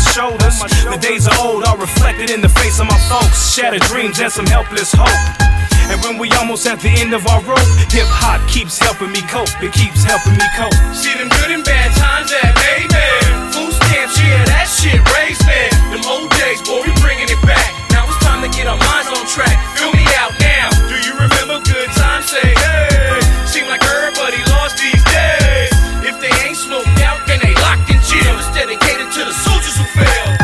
shoulders. The days are old, are reflected in the face of my folks. Shattered dreams and some helpless hope. And when we almost at the end of our rope, hip-hop keeps helping me cope. It keeps helping me cope. See them good and bad times that made me. Food stamps, yeah, that shit